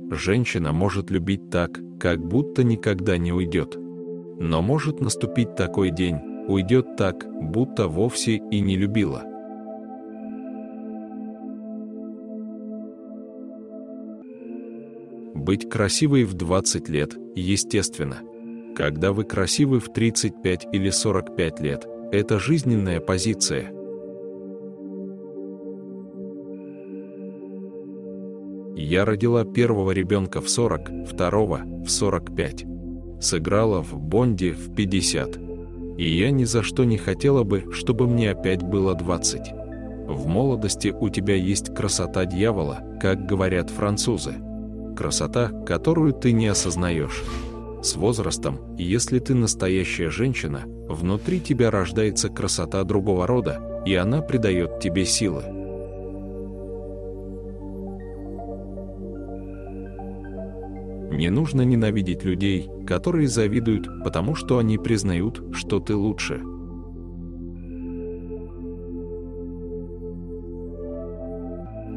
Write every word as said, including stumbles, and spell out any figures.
Женщина может любить так, как будто никогда не уйдет. Но может наступить такой день, уйдет так, будто вовсе и не любила. Быть красивой в двадцать лет естественно. Когда вы красивы в тридцать пять или сорок пять лет, это жизненная позиция. Я родила первого ребенка в сорок, второго в сорок пять. Сыграла в Бонде в пятьдесят. И я ни за что не хотела бы, чтобы мне опять было двадцать. В молодости у тебя есть красота дьявола, как говорят французы. Красота, которую ты не осознаешь. С возрастом, если ты настоящая женщина, внутри тебя рождается красота другого рода, и она придает тебе силы. Не нужно ненавидеть людей, которые завидуют, потому что они признают, что ты лучше.